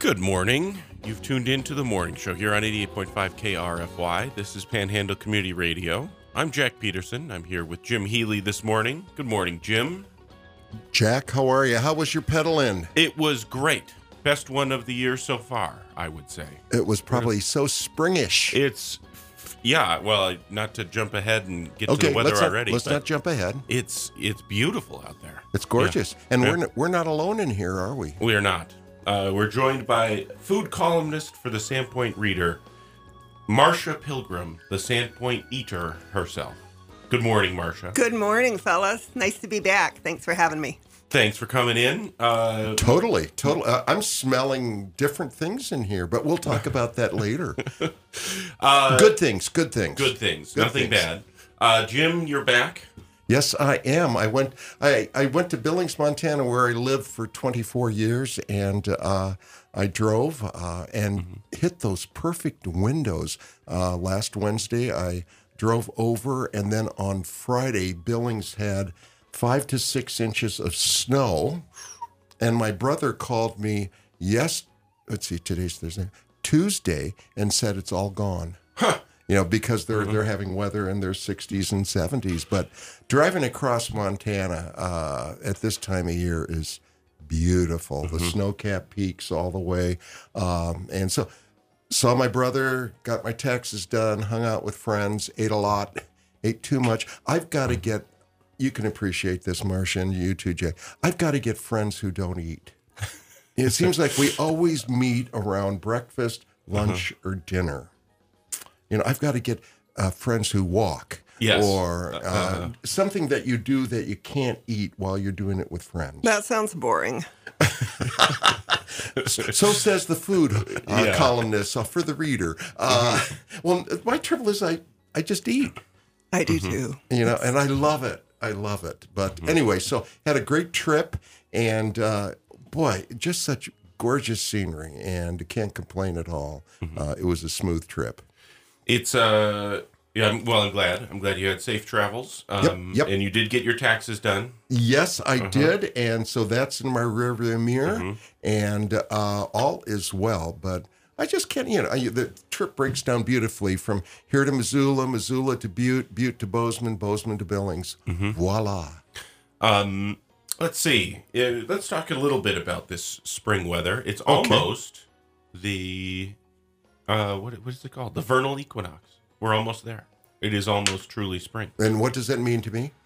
Good morning. You've tuned in to the morning show here on 88.5 KRFY. This is Panhandle Community Radio. I'm Jack Peterson. I'm here with Jim Healy this morning. Good morning, Jim. Jack, how are you? How was your pedal-in? It was great. Best one of the year so far, I would say. It was probably so springish. Well, not to jump ahead and get to the weather already. Let's not jump ahead. It's beautiful out there. It's gorgeous. Yeah. And we're not alone in here, are we? We are not. We're joined by food columnist for the Sandpoint Reader, Marcia Pilgrim, the Sandpoint Eater herself. Good morning, Marcia. Good morning, fellas. Nice to be back. Thanks for having me. Thanks for coming in. Totally. I'm smelling different things in here, but we'll talk about that later. Good things. Nothing bad. Jim, you're back. Yes, I am. I went to Billings, Montana, where I lived for 24 years, and I drove and hit those perfect windows. Last Wednesday, I drove over, and then on Friday, Billings had 5 to 6 inches of snow, and my brother called me today's Thursday, Tuesday, and said it's all gone. Huh. Because they're having weather in their 60s and 70s. But driving across Montana at this time of year is beautiful. The snow-capped peaks all the way. And so saw my brother, got my taxes done, hung out with friends, ate a lot, ate too much. I've got to get, you can appreciate this, Marcia, and you too, Jay. I've got to get friends who don't eat. It seems like we always meet around breakfast, lunch, or dinner. I've got to get friends who walk. Yes. Or something that you do that you can't eat while you're doing it with friends. That sounds boring. So says the food columnist for the Reader. Well, my trouble is I just eat. I do too. And I love it. But anyway, so had a great trip, and just such gorgeous scenery, and can't complain at all. It was a smooth trip. It's I'm glad. I'm glad you had safe travels. Yep. And you did get your taxes done. Yes, I did, and so that's in my rearview mirror, and all is well. But I just can't. The trip breaks down beautifully from here to Missoula, Missoula to Butte, Butte to Bozeman, Bozeman to Billings. Voila. Let's see. Let's talk a little bit about this spring weather. It's almost the. What is it called? The vernal equinox. We're almost there. It is almost truly spring. And what does that mean to me?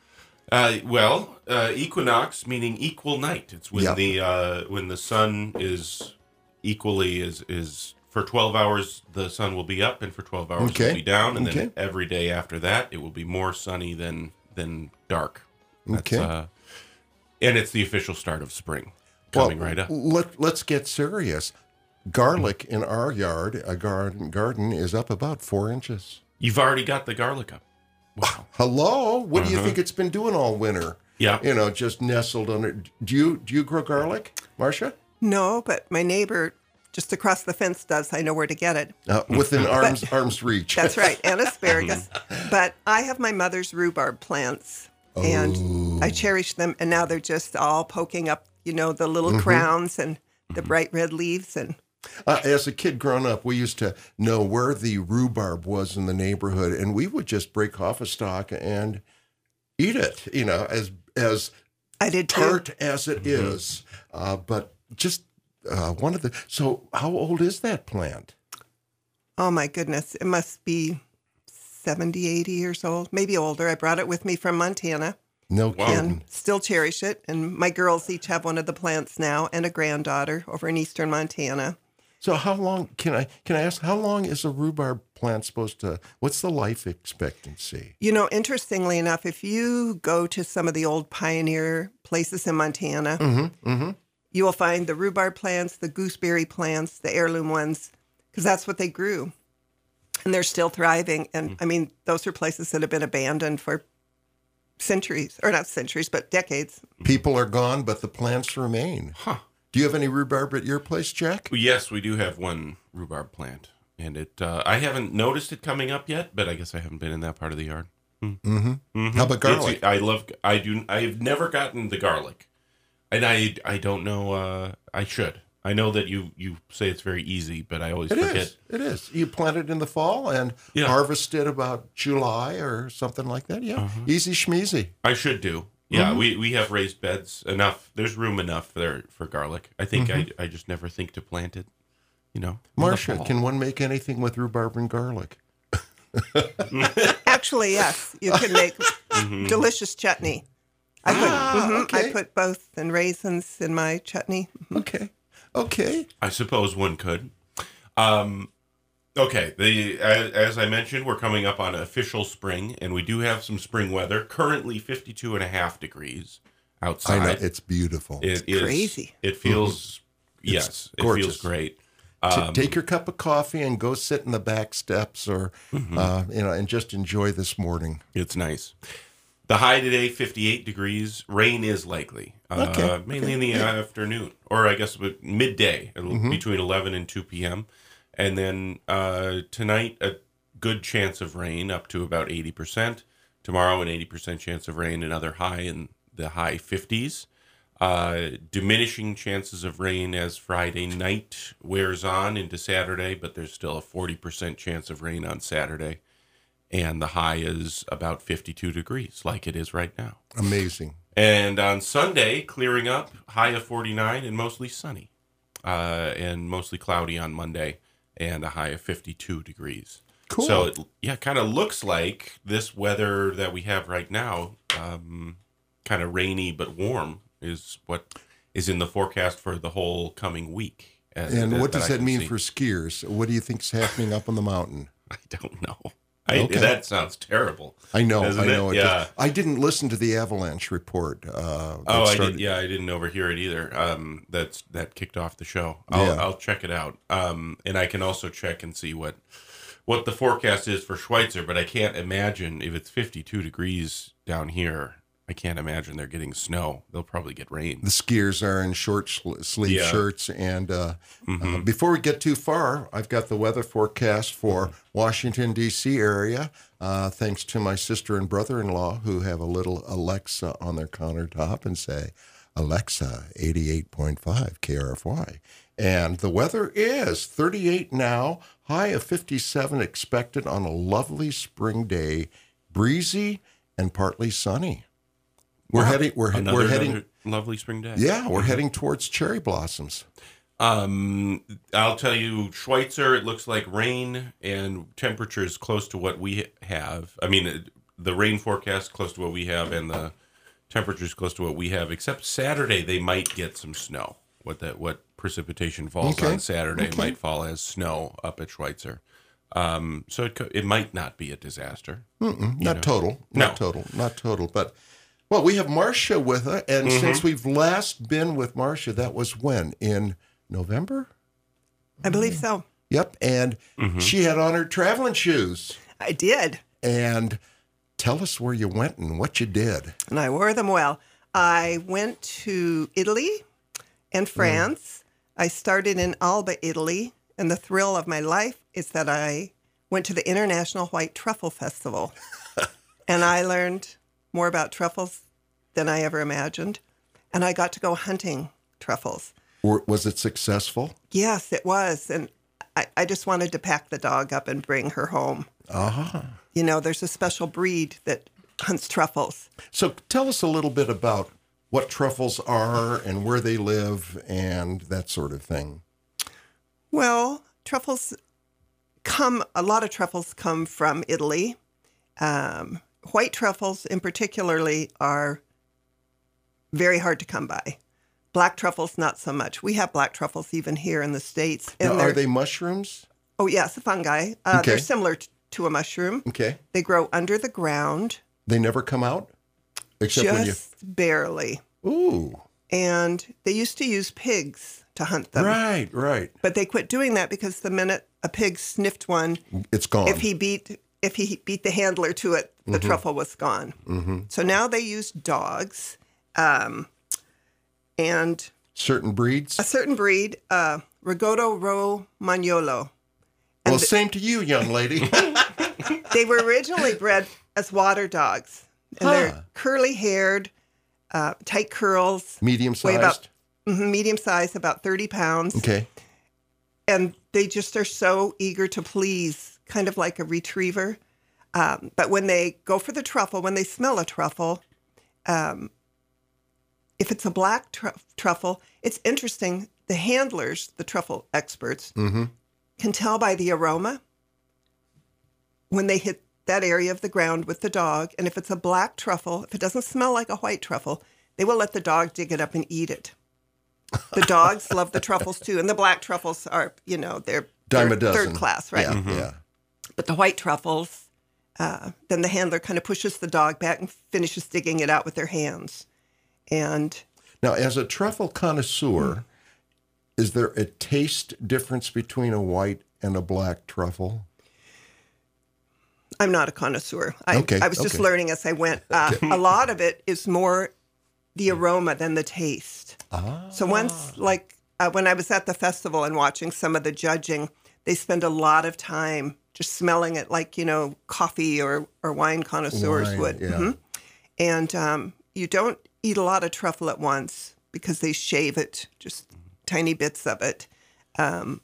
Equinox meaning equal night. It's when the sun is equally is for 12 hours the sun will be up, and for 12 hours it will be down, and then every day after that it will be more sunny than dark. And it's the official start of spring coming right up. Let's get serious. Garlic in our yard, a garden, is up about 4 inches. You've already got the garlic up. Wow. Hello? What do you think it's been doing all winter? Yeah. Just nestled under. Do you grow garlic, Marcia? No, but my neighbor just across the fence does. I know where to get it. Within arm's reach. That's right, and asparagus. But I have my mother's rhubarb plants, and I cherish them, and now they're just all poking up, the little crowns and the bright red leaves, and as a kid growing up, we used to know where the rhubarb was in the neighborhood, and we would just break off a stalk and eat it, as I did tart too. as it is. But just one of the. So, how old is that plant? Oh my goodness, it must be 70, 80 years old, maybe older. I brought it with me from Montana. No kidding. And still cherish it. And my girls each have one of the plants now, and a granddaughter over in eastern Montana. So how long, can I ask, how long is a rhubarb plant supposed to, what's the life expectancy? Interestingly enough, if you go to some of the old pioneer places in Montana, you will find the rhubarb plants, the gooseberry plants, the heirloom ones, because that's what they grew. And they're still thriving. And those are places that have been abandoned for centuries, or not centuries, but decades. People are gone, but the plants remain. Huh. Do you have any rhubarb at your place, Jack? Yes, we do have one rhubarb plant, and it. I haven't noticed it coming up yet, but I guess I haven't been in that part of the yard. How about garlic? I've never gotten the garlic, and I don't know. I should. I know that you say it's very easy, but I always forget. It is. You plant it in the fall and harvest it about July or something like that. Yeah, easy schmeezy. I should do. Yeah, we have raised beds enough. There's room enough there for garlic. I think I just never think to plant it. Marcia, can one make anything with rhubarb and garlic? Actually, yes. You can make delicious chutney. I put both and raisins in my chutney. Okay. I suppose one could. Okay. As I mentioned, we're coming up on official spring, and we do have some spring weather. Currently 52.5 degrees outside. I know, it's beautiful. It's crazy. It feels, yes, it feels great. Take your cup of coffee and go sit in the back steps or, and just enjoy this morning. It's nice. The high today, 58 degrees. Rain is likely, mainly in the afternoon, or I guess midday, between 11 and 2 p.m. And then tonight, a good chance of rain, up to about 80%. Tomorrow, an 80% chance of rain, another high in the high 50s. Diminishing chances of rain as Friday night wears on into Saturday, but there's still a 40% chance of rain on Saturday. And the high is about 52 degrees, like it is right now. Amazing. And on Sunday, clearing up, high of 49 and mostly sunny. And mostly cloudy on Monday, and a high of 52 degrees. Cool. So, it kind of looks like this weather that we have right now, kind of rainy but warm, is what is in the forecast for the whole coming week. And what does that mean for skiers? What do you think's happening up on the mountain? I don't know. That sounds terrible. I know. It yeah. I didn't listen to the avalanche report. I didn't overhear it either. That kicked off the show. I'll check it out. And I can also check and see what the forecast is for Schweitzer. But I can't imagine if it's 52 degrees down here. I can't imagine they're getting snow. They'll probably get rain. The skiers are in short sleeve shirts. And before we get too far, I've got the weather forecast for Washington, D.C. area, thanks to my sister and brother-in-law who have a little Alexa on their countertop and say, Alexa, 88.5 KRFY. And the weather is 38 now, high of 57 expected on a lovely spring day, breezy and partly sunny. We're heading lovely spring day. Yeah, we're heading towards cherry blossoms. I'll tell you, Schweitzer, it looks like rain and temperatures close to what we have. I mean, the rain forecast close to what we have and the temperatures close to what we have, except Saturday they might get some snow. What precipitation falls on Saturday might fall as snow up at Schweitzer. So it might not be a disaster. Not total, but... Well, we have Marcia with us, and since we've last been with Marcia, that was when? In November? I believe so. Yep, and she had on her traveling shoes. I did. And tell us where you went and what you did. And I wore them well. I went to Italy and France. I started in Alba, Italy, and the thrill of my life is that I went to the International White Truffle Festival, and I learned more about truffles than I ever imagined. And I got to go hunting truffles. Was it successful? Yes, it was. And I just wanted to pack the dog up and bring her home. There's a special breed that hunts truffles. So tell us a little bit about what truffles are and where they live and that sort of thing. Well, a lot of truffles come from Italy. White truffles in particularly are very hard to come by. Black truffles, not so much. We have black truffles even here in the States. And are they mushrooms? Oh, yes, fungi. They're similar to a mushroom. Okay. They grow under the ground. They never come out? Except barely. Ooh. And they used to use pigs to hunt them. Right. But they quit doing that because the minute a pig sniffed one, it's gone. If he beat the handler to it, the truffle was gone. So now they use dogs and... Certain breeds? A certain breed, Rigoto Romagnolo. Well, same to you, young lady. They were originally bred as water dogs. And they're curly-haired, tight curls. Medium-sized? medium size, about 30 pounds. Okay. And they just are so eager to please, kind of like a retriever. But when they go for the truffle, when they smell a truffle, if it's a black truffle, it's interesting. The handlers, the truffle experts, can tell by the aroma when they hit that area of the ground with the dog. And if it's a black truffle, if it doesn't smell like a white truffle, they will let the dog dig it up and eat it. The dogs love the truffles too. And the black truffles are, they're third class, right? Yeah. But the white truffles, then the handler kind of pushes the dog back and finishes digging it out with their hands. And now, as a truffle connoisseur, is there a taste difference between a white and a black truffle? I'm not a connoisseur. I was just learning as I went. A lot of it is more the aroma than the taste. So once, when I was at the festival and watching some of the judging, they spend a lot of time just smelling it like, coffee or wine connoisseurs would. Yeah. And you don't eat a lot of truffle at once because they shave it, just tiny bits of it. And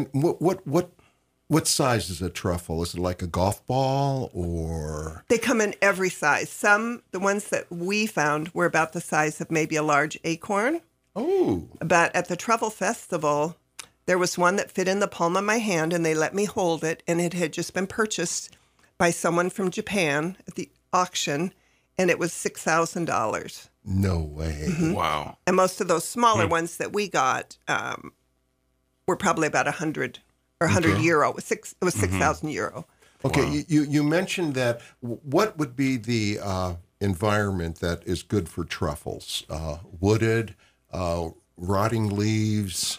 what size is a truffle? Is it like a golf ball or? They come in every size. The ones that we found were about the size of maybe a large acorn. Oh. But at the Truffle Festival, there was one that fit in the palm of my hand, and they let me hold it, and it had just been purchased by someone from Japan at the auction, and it was $6,000. No way. Wow. And most of those smaller ones that we got were probably about 100 or 100 euro. It was 6,000 euro. Okay, Wow. you mentioned that. What would be the environment that is good for truffles? Wooded, rotting leaves?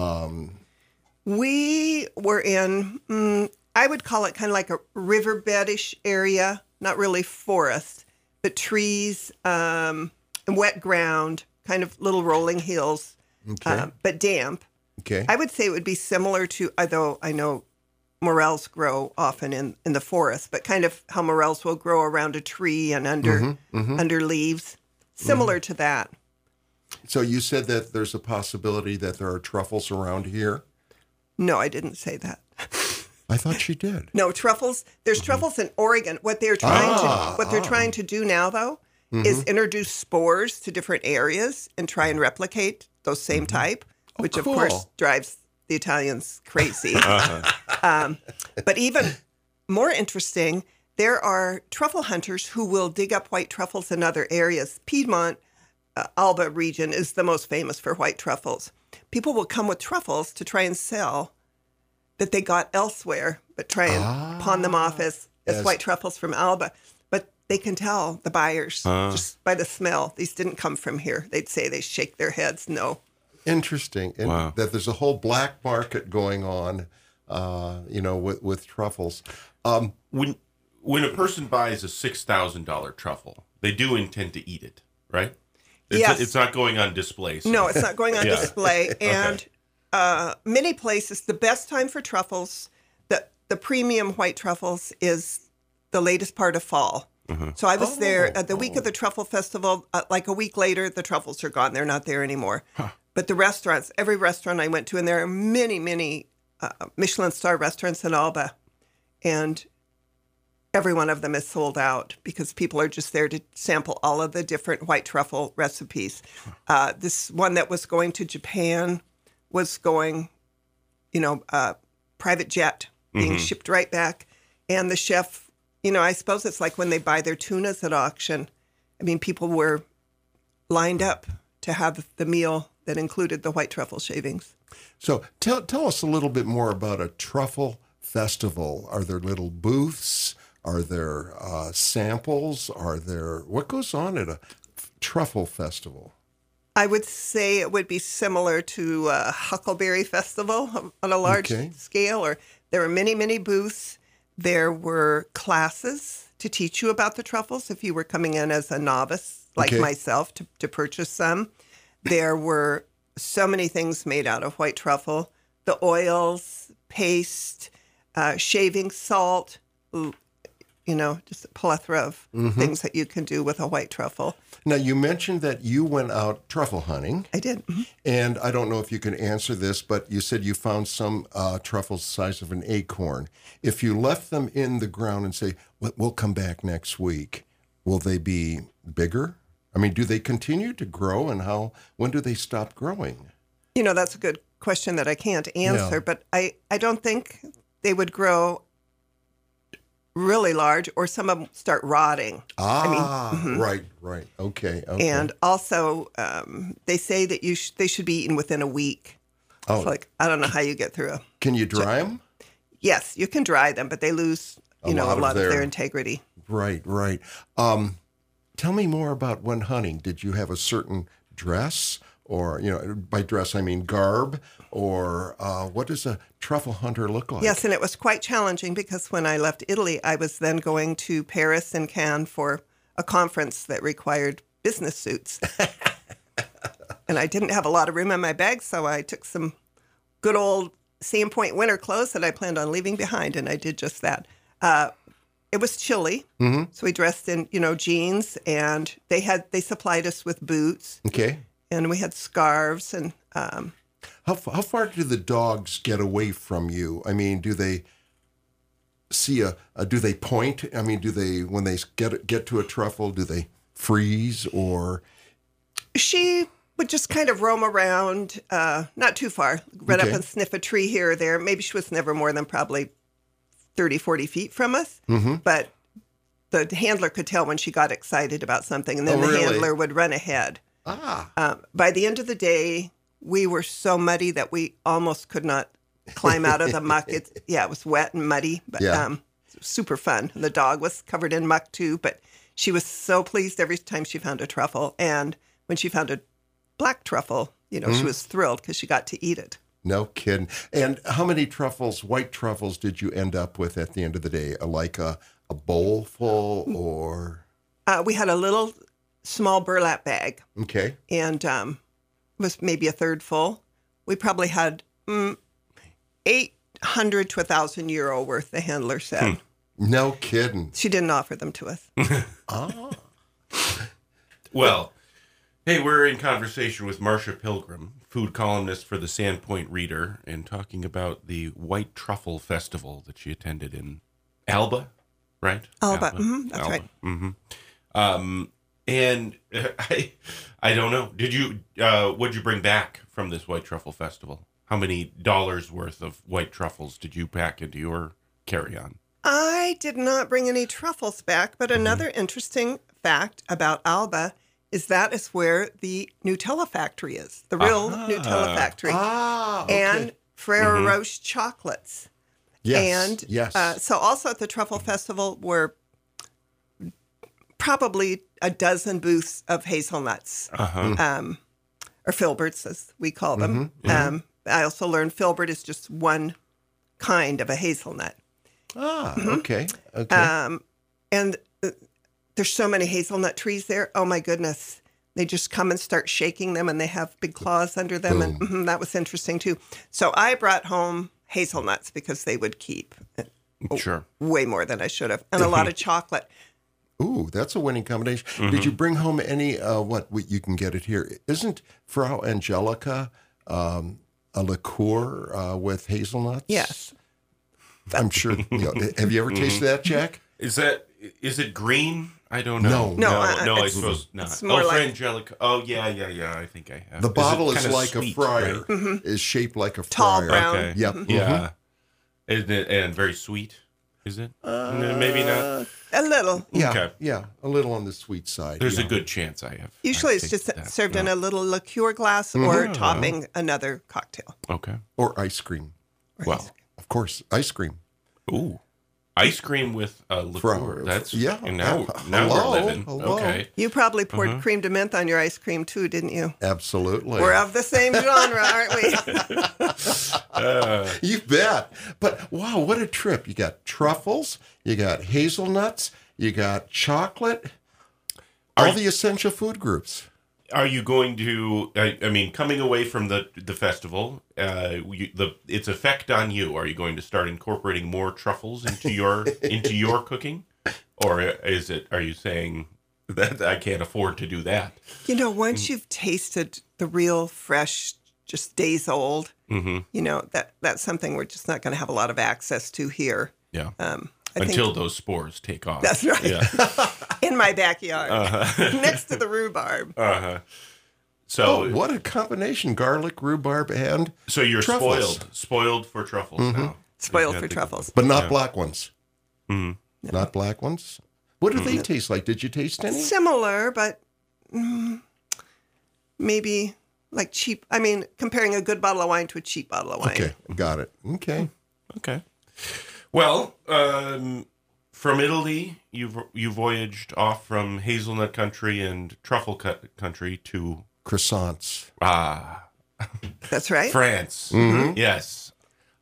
We were in, I would call it kind of like a riverbedish area, not really forest, but trees and wet ground, kind of little rolling hills, but damp. Okay. I would say it would be similar to, although I know morels grow often in the forest, but kind of how morels will grow around a tree and under leaves, similar to that. So you said that there's a possibility that there are truffles around here? No, I didn't say that. I thought she did. No, truffles. There's truffles in Oregon. What they're trying to do now, though, is introduce spores to different areas and try and replicate those same type, which cool. of course drives the Italians crazy. But even more interesting, there are truffle hunters who will dig up white truffles in other areas. Piedmont, Alba region is the most famous for white truffles. People will come with truffles to try and sell that they got elsewhere, but try and pawn them off as white truffles from Alba. But they can tell the buyers just by the smell. These didn't come from here. They'd say, they shake their heads, no. Interesting. And that there's a whole black market going on, with truffles. When a person buys a $6,000 truffle, they do intend to eat it, right? Yes. It's not going on display. So. No, it's not going on display. And many places, the best time for truffles, the premium white truffles, is the latest part of fall. So I was there at the week of the Truffle Festival. Like a week later, the truffles are gone. They're not there anymore. But the restaurants, every restaurant I went to, and there are many, many Michelin star restaurants in Alba, and every one of them is sold out because people are just there to sample all of the different white truffle recipes. This one that was going to Japan was going, private jet being shipped right back. And the chef, I suppose it's like when they buy their tunas at auction. I mean, people were lined up to have the meal that included the white truffle shavings. So tell us a little bit more about a truffle festival. Are there little booths? Are there samples? What goes on at a truffle festival? I would say it would be similar to a Huckleberry Festival on a large scale. Or there were many, many booths. There were classes to teach you about the truffles if you were coming in as a novice like myself to purchase some. There were so many things made out of white truffle. The oils, paste, shaving salt, just a plethora of things that you can do with a white truffle. Now, you mentioned that you went out truffle hunting. I did. Mm-hmm. And I don't know if you can answer this, but you said you found some truffles the size of an acorn. If you left them in the ground and say, we'll come back next week, will they be bigger? I mean, do they continue to grow, and when do they stop growing? That's a good question that I can't answer, but I don't think they would grow really large, or some of them start rotting. Right. Okay. And also, they say that they should be eaten within a week. Oh. So I don't know how you get through Can you dry them? Yes, you can dry them, but they lose, a lot of their integrity. Right. Tell me more about when hunting. Did you have a certain dress, or, by dress I mean garb, or what does a truffle hunter look like? Yes, and it was quite challenging because when I left Italy, I was then going to Paris and Cannes for a conference that required business suits. And I didn't have a lot of room in my bag, so I took some good old Sandpoint winter clothes that I planned on leaving behind, and I did just that. It was chilly, so we dressed in, jeans, and they supplied us with boots. Okay. And we had scarves, and how far do the dogs get away from you? I mean, do they see do they point? I mean, do they, when they get to a truffle, do they freeze, or? She would just kind of roam around, not too far, run up and sniff a tree here or there. Maybe she was never more than probably 30, 40 feet from us. But the handler could tell when she got excited about something, and then the handler would run ahead. By the end of the day, we were so muddy that we almost could not climb out of the muck. It was wet and muddy, but super fun. The dog was covered in muck too, but she was so pleased every time she found a truffle. And when she found a black truffle, she was thrilled because she got to eat it. No kidding. And how many white truffles did you end up with at the end of the day? Like a bowl full, or? We had a little small burlap bag. Okay. And it was maybe a third full. We probably had 800 to 1,000 euro worth, the handler said. No kidding. She didn't offer them to us. Well, hey, we're in conversation with Marcia Pilgrim, food columnist for the Sandpoint Reader, and talking about the White Truffle Festival that she attended in Alba, right? Alba. That's Alba. Right. And I don't know. What'd you bring back from this White Truffle Festival? How many dollars worth of white truffles did you pack into your carry-on? I did not bring any truffles back, but another interesting fact about Alba is that is where the Nutella factory is, the real Nutella factory. Okay. And Ferrero Rocher chocolates. Yes, and yes. So also at the Truffle Festival were probably a dozen booths of hazelnuts, or filberts, as we call them. I also learned filbert is just one kind of a hazelnut. Okay. And there's so many hazelnut trees there. Oh, my goodness. They just come and start shaking them, and they have big claws under them. Boom. And that was interesting, too. So I brought home hazelnuts because they would keep way more than I should have, and a lot of chocolate. Ooh, that's a winning combination. Did you bring home any, you can get it here. Isn't Frau Angelica a liqueur with hazelnuts? Yes. I'm sure. Have you ever tasted that, Jack? Is it green? I don't know. No, I suppose not. Frangelica. Oh, yeah. I think I have. The bottle is like sweet, a fryer. Right? Is shaped like a tall fryer. Brown. Okay. Yep. Yeah. Isn't it, and very sweet? Is it? Maybe not. A little. Yeah. Okay. Yeah. A little on the sweet side. There's a good chance I have. Usually it's just served in a little liqueur glass or topping another cocktail. Okay. Or ice cream. Of course, ice cream. Ooh. Ice cream with liqueur. That's Now we're living. Hello. Okay. You probably poured cream de menthe on your ice cream too, didn't you? Absolutely. We're of the same genre, aren't we? You bet. But wow, what a trip! You got truffles, you got hazelnuts, you got chocolate, all the essential food groups. Are you going to? I mean, coming away from the festival, its effect on you. Are you going to start incorporating more truffles into your cooking? Or are you saying that I can't afford to do that? Once you've tasted the real fresh, just days old, that's something we're just not going to have a lot of access to here. Yeah. Until those spores take off. That's right. Yeah. In my backyard, next to the rhubarb. So what a combination: garlic, rhubarb, and so you're truffles. spoiled for truffles now. Spoiled for truffles, but not black ones. Not black ones. What do they taste like? Did you taste any? Similar, but maybe like cheap. I mean, comparing a good bottle of wine to a cheap bottle of wine. Okay, got it. Okay. Well, from Italy, you voyaged off from hazelnut country and truffle country to croissants. That's right. France. Mm-hmm. Yes.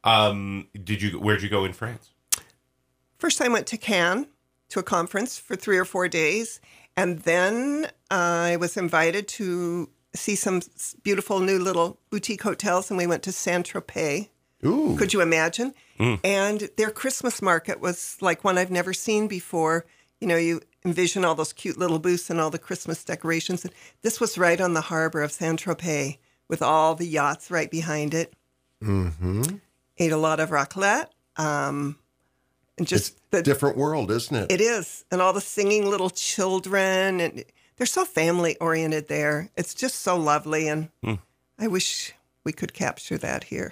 Where'd you go in France? First, I went to Cannes to a conference for 3 or 4 days, and then I was invited to see some beautiful new little boutique hotels, and we went to Saint-Tropez. Ooh. Could you imagine? And their Christmas market was like one I've never seen before. You envision all those cute little booths and all the Christmas decorations. And this was right on the harbor of Saint-Tropez with all the yachts right behind it. Mm-hmm. Ate a lot of raclette. And just it's a different world, isn't it? It is. And all the singing little children. And they're so family-oriented there. It's just so lovely. And I wish we could capture that here.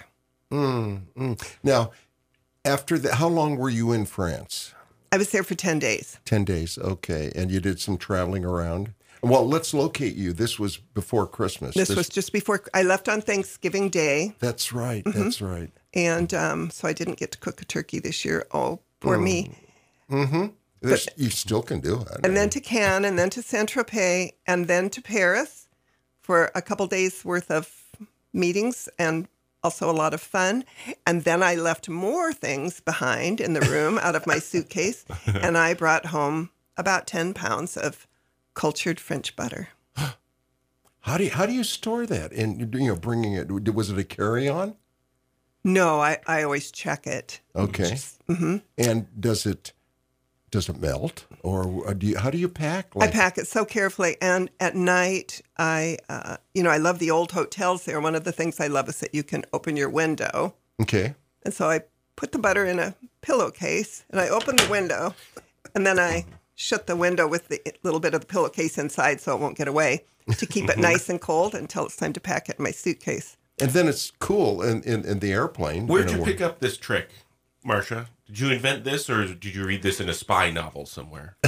Now, after that, how long were you in France? I was there for 10 days. 10 days, okay. And you did some traveling around? Well, let's locate you. This was before Christmas. This was just before. I left on Thanksgiving Day. That's right, that's right. And so I didn't get to cook a turkey this year. Oh, poor me. Mm-hmm. You still can do it. And then to Cannes, and then to Saint-Tropez, and then to Paris for a couple days worth of meetings and also a lot of fun. And then I left more things behind in the room out of my suitcase, and I brought home about 10 pounds of cultured French butter. How do you store that? And bringing it, was it a carry-on? No, I always check it. Okay. And does it melt, or how do you pack? I pack it so carefully, and at night, I love the old hotels there. One of the things I love is that you can open your window. Okay. And so I put the butter in a pillowcase, and I open the window, and then I shut the window with the little bit of the pillowcase inside so it won't get away to keep it nice and cold until it's time to pack it in my suitcase. And then it's cool in the airplane. Where'd you pick up this trick, Marcia? Did you invent this, or did you read this in a spy novel somewhere?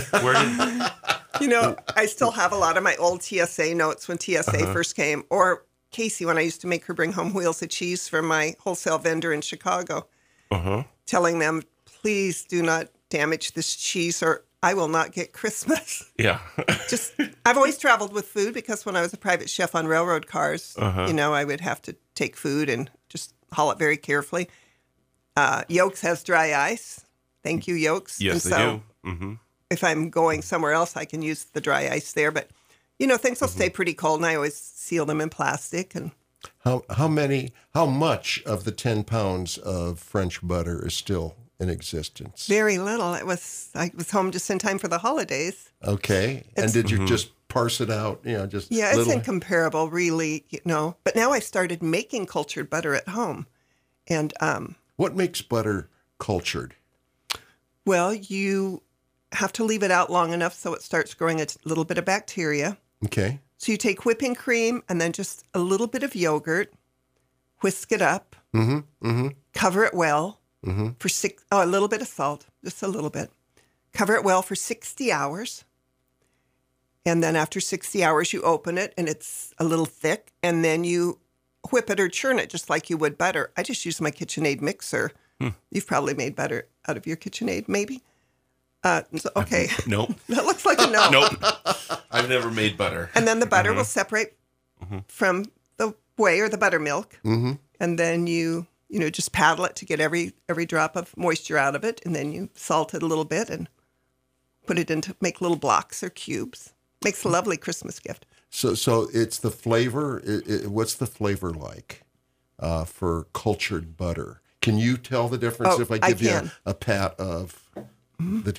I still have a lot of my old TSA notes when TSA first came, or Casey when I used to make her bring home wheels of cheese from my wholesale vendor in Chicago, telling them, please do not damage this cheese or I will not get Christmas. Yeah. I've always traveled with food because when I was a private chef on railroad cars, I would have to take food and just haul it very carefully. Yolks has dry ice. Thank you, Yolks. Yes, they do. Mm-hmm. If I'm going somewhere else, I can use the dry ice there. But, things will stay pretty cold, and I always seal them in plastic. And how much of the 10 pounds of French butter is still in existence? Very little. I was home just in time for the holidays. Okay. And did you just parse it out? It's incomparable, really, But now I started making cultured butter at home. And what makes butter cultured? Well, you have to leave it out long enough so it starts growing a little bit of bacteria. Okay. So you take whipping cream and then just a little bit of yogurt, whisk it up, cover it well for a little bit of salt, just a little bit. Cover it well for 60 hours. And then after 60 hours, you open it and it's a little thick, and then you whip it or churn it just like you would butter. I just use my KitchenAid mixer. You've probably made butter out of your KitchenAid, maybe? Okay. Nope. That looks like a no. Nope. I've never made butter. And then the butter will separate from the whey or the buttermilk. And then you just paddle it to get every drop of moisture out of it. And then you salt it a little bit and put it into make little blocks or cubes. Makes a lovely Christmas gift. So it's the flavor. What's the flavor like for cultured butter? Can you tell the difference if I give you a pat of the two?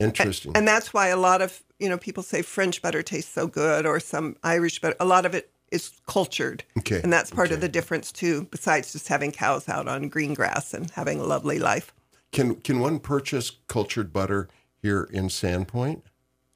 Interesting. And that's why a lot of, people say French butter tastes so good, or some Irish butter. A lot of it is cultured. Okay. And that's part of the difference too, besides just having cows out on green grass and having a lovely life. Can one purchase cultured butter here in Sandpoint?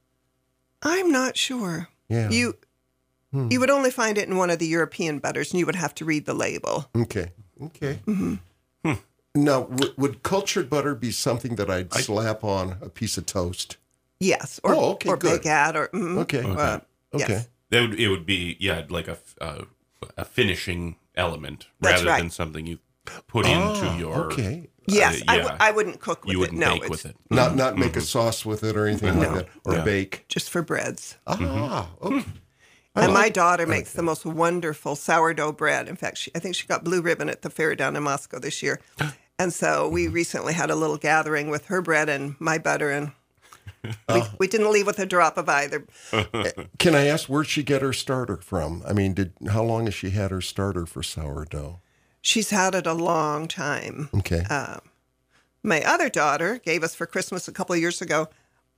I'm not sure. Yeah. You would only find it in one of the European butters, and you would have to read the label. Okay. Mm-hmm. Now, would cultured butter be something that I'd slap on a piece of toast? Yes. Or good. baguette. Or, Okay. Okay. Yes. It would be like a finishing element That's rather right. than something you put into your. Okay. Yes, I wouldn't cook with you wouldn't it. No, bake with it. Not make a sauce with it or anything like that, or bake. just for breads. Okay. And my daughter makes the most wonderful sourdough bread. In fact, I think she got blue ribbon at the fair down in Moscow this year. And so we recently had a little gathering with her bread and my butter, and we didn't leave with a drop of either. Can I ask where'd she get her starter from? I mean, how long has she had her starter for sourdough? She's had it a long time. Okay. My other daughter gave us for Christmas a couple of years ago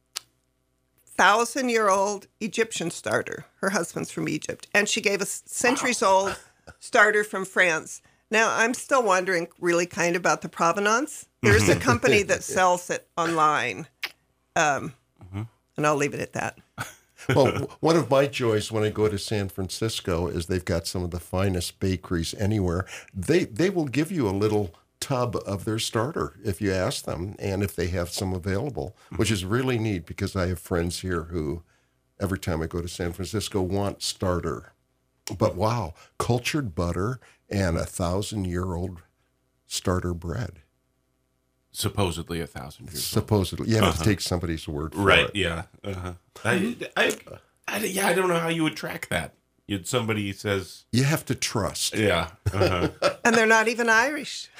1,000-year-old Egyptian starter. Her husband's from Egypt. And she gave us centuries-old starter from France. Now, I'm still wondering really kind of about the provenance. There's a company that sells it online. And I'll leave it at that. Well, one of my joys when I go to San Francisco is they've got some of the finest bakeries anywhere. They will give you a little tub of their starter if you ask them, and if they have some available, which is really neat because I have friends here who, every time I go to San Francisco, want starter. But wow, cultured butter and 1,000-year-old starter bread. Supposedly 1,000 years old. Supposedly. You have to take somebody's word for it. Right, yeah. I don't know how you would track that. Somebody says... You have to trust. Yeah. And they're not even Irish.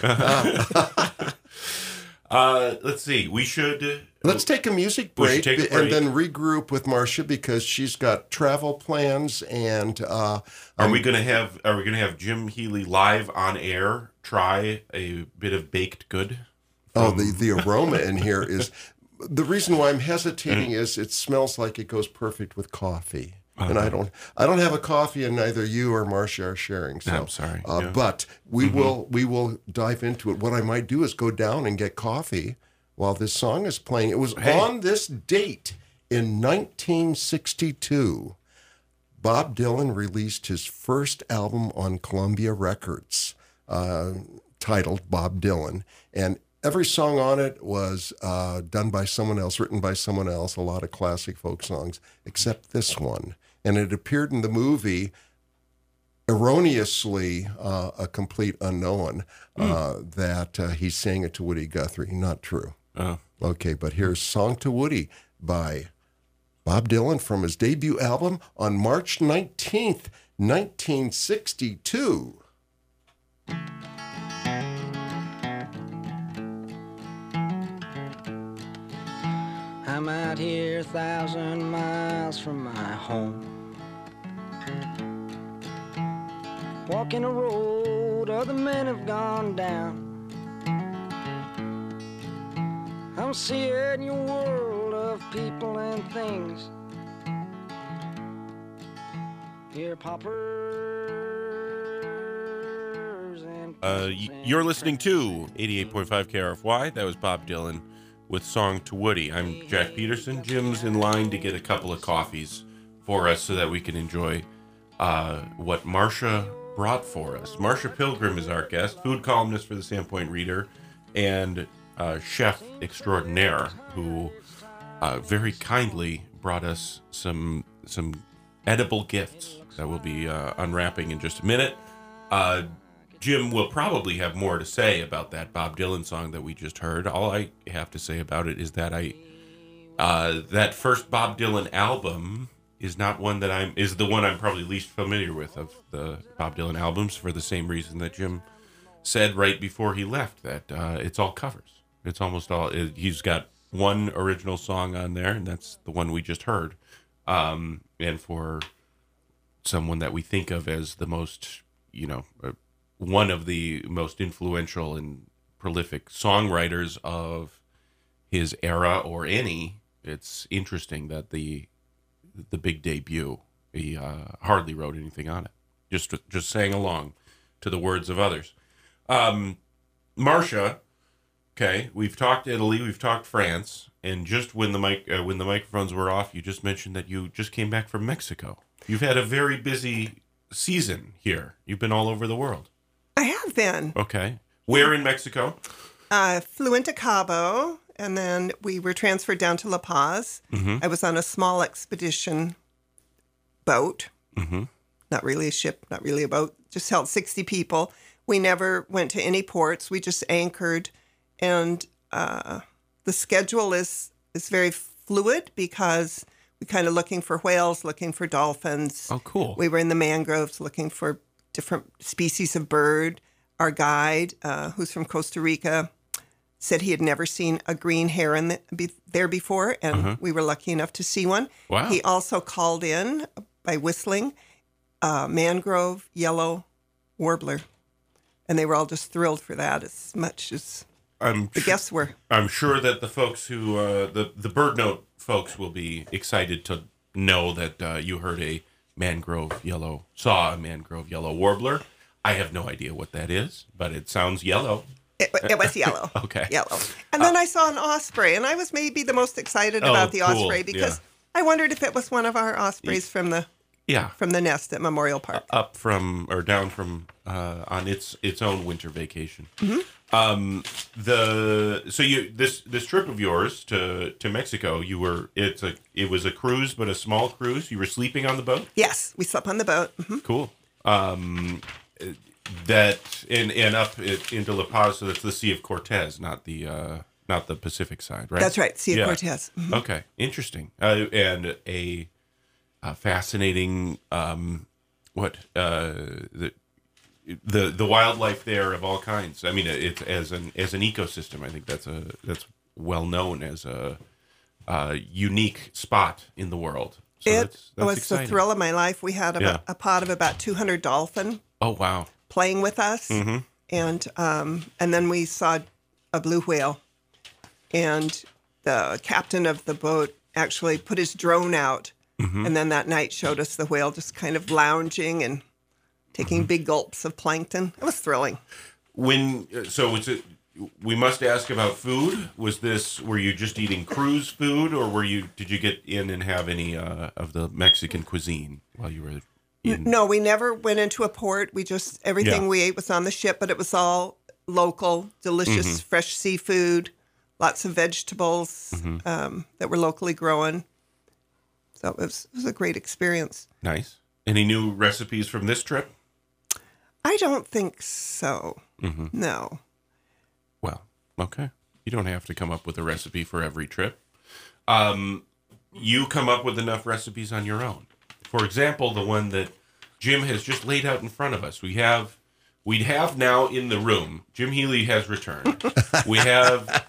Let's see. Let's take a music break, and then regroup with Marcia because she's got travel plans and... Are we gonna have Jim Healy live on air try a bit of baked good? The aroma in here is... The reason why I'm hesitating is it smells like it goes perfect with coffee. And I don't have a coffee, and neither you or Marcia are sharing. So, I'm sorry. But we will dive into it. What I might do is go down and get coffee while this song is playing. It was on this date in 1962. Bob Dylan released his first album on Columbia Records, titled Bob Dylan, and every song on it was done by someone else, written by someone else, a lot of classic folk songs, except this one. And it appeared in the movie, erroneously a complete unknown, that he sang it to Woody Guthrie. Not true. Oh. Okay, but here's Song to Woody by Bob Dylan from his debut album on March 19th, 1962. I'm out here 1,000 miles from my home, walking a road other men have gone down. I'm seeing your world of people and things. Here poppers and you're listening to 88.5 KRFY. That was Bob Dylan with Song to Woody. I'm Jack Peterson. Jim's in line to get a couple of coffees for us so that we can enjoy what Marcia brought for us. Marcia Pilgrim is our guest, food columnist for the Sandpoint Reader, and chef extraordinaire who very kindly brought us some edible gifts that we'll be unwrapping in just a minute. Jim will probably have more to say about that Bob Dylan song that we just heard. All I have to say about it is that that first Bob Dylan album is not one that is the one I'm probably least familiar with of the Bob Dylan albums, for the same reason that Jim said right before he left, that it's all covers. It's almost all. He's got one original song on there, and that's the one we just heard. And for someone that we think of as the most, one of the most influential and prolific songwriters of his era, or any, It's interesting that the big debut, he hardly wrote anything on it. Just sang along to the words of others. Marcia, okay, we've talked Italy, we've talked France, and just when the microphones were off, you just mentioned that you just came back from Mexico. You've had a very busy season here. You've been all over the world. I have been. Okay. Where in Mexico? Flew into Cabo, and then we were transferred down to La Paz. Mm-hmm. I was on a small expedition boat. Mm-hmm. Not really a ship, not really a boat. Just held 60 people. We never went to any ports. We just anchored. And the schedule is very fluid because we're kind of looking for whales, looking for dolphins. Oh, cool. We were in the mangroves looking for different species of bird. Our guide, who's from Costa Rica, said he had never seen a green heron there before, and we were lucky enough to see one. Wow. He also called in by whistling mangrove yellow warbler, and they were all just thrilled for that as much as the guests were. I'm sure that the folks who, the Bird Note folks will be excited to know that you heard saw a mangrove yellow warbler. I have no idea what that is, but it sounds yellow. It was yellow. Okay. Yellow. And then I saw an osprey, and I was maybe the most excited about the osprey because I wondered if it was one of our ospreys from the nest at Memorial Park. Up from or down from on its own winter vacation. Mm-hmm. This trip of yours to Mexico, it was a cruise, but a small cruise. You were sleeping on the boat? Yes, we slept on the boat. Mm-hmm. Cool. That and up into La Paz, so that's the Sea of Cortez, not the Pacific side, right? That's right, Sea of Cortez. Mm-hmm. Okay, interesting, and a fascinating the wildlife there of all kinds. I mean, it's as an ecosystem. I think that's well known as a unique spot in the world. So that's was exciting. the thrill of my life. We had a pod of about 200 dolphin. Oh wow! Playing with us, and then we saw a blue whale, and the captain of the boat actually put his drone out, and then that night showed us the whale just kind of lounging and taking big gulps of plankton. It was thrilling. We must ask about food. Were you just eating cruise food, or did you get in and have any of the Mexican cuisine while you were in? No, we never went into a port. Everything we ate was on the ship, but it was all local, delicious, fresh seafood, lots of vegetables that were locally grown. So it was a great experience. Nice. Any new recipes from this trip? I don't think so. No. Well, okay. You don't have to come up with a recipe for every trip. You come up with enough recipes on your own. For example, the one that Jim has just laid out in front of us. We have now in the room. Jim Healy has returned. We have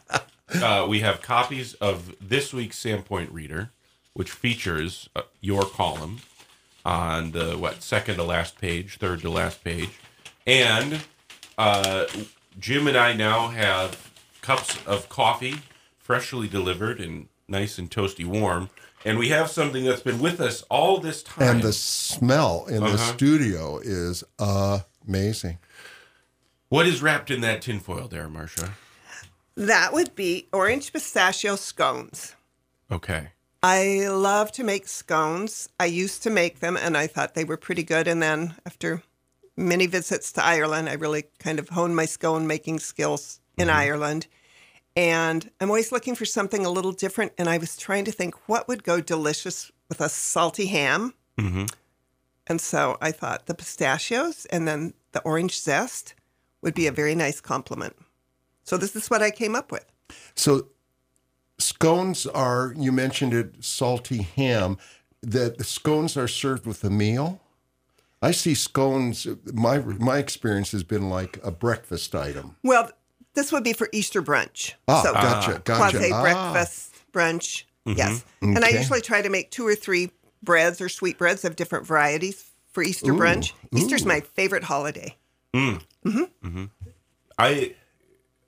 copies of this week's Sandpoint Reader, which features your column on the second to last page, third to last page, and Jim and I now have cups of coffee, freshly delivered and nice and toasty warm. And we have something that's been with us all this time. And the smell in the studio is amazing. What is wrapped in that tinfoil there, Marcia? That would be orange pistachio scones. Okay. I love to make scones. I used to make them, and I thought they were pretty good. And then after many visits to Ireland, I really kind of honed my scone making skills in Ireland. And I'm always looking for something a little different. And I was trying to think what would go delicious with a salty ham. And so I thought the pistachios and then the orange zest would be a very nice complement. So this is what I came up with. So scones are, you mentioned it, salty ham. The scones are served with a meal? I see scones, my experience has been like a breakfast item. Well, this would be for Easter brunch. So, gotcha. Breakfast, brunch, yes. Okay. And I usually try to make 2 or 3 breads or sweet breads of different varieties for Easter brunch. Easter's my favorite holiday. I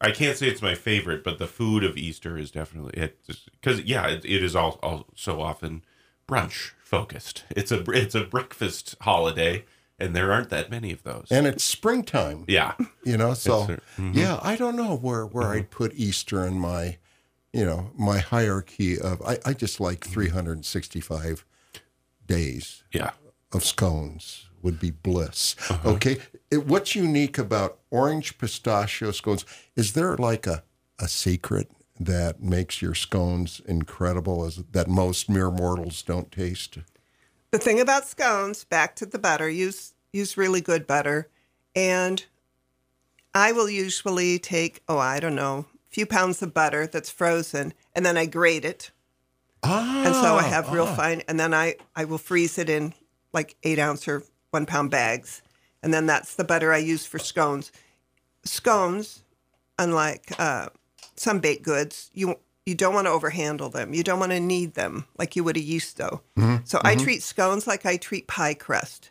I can't say it's my favorite, but the food of Easter is definitely it. Because it is all so often brunch focused. It's a breakfast holiday, and there aren't that many of those. And it's springtime. Yeah, So I don't know where I'd put Easter in my, my hierarchy of. I just like 365 days. Yeah, of scones would be bliss. Okay. What's unique about orange pistachio scones? Is there like a secret that makes your scones incredible that most mere mortals don't taste? The thing about scones, back to the butter, use really good butter. And I will usually take, a few pounds of butter that's frozen, and then I grate it. And so I have real fine, and then I will freeze it in like 8-ounce or 1-pound bags. And then that's the butter I use for scones. Scones, unlike some baked goods, you don't want to overhandle them. You don't want to knead them like you would a yeast dough. So I treat scones like I treat pie crust.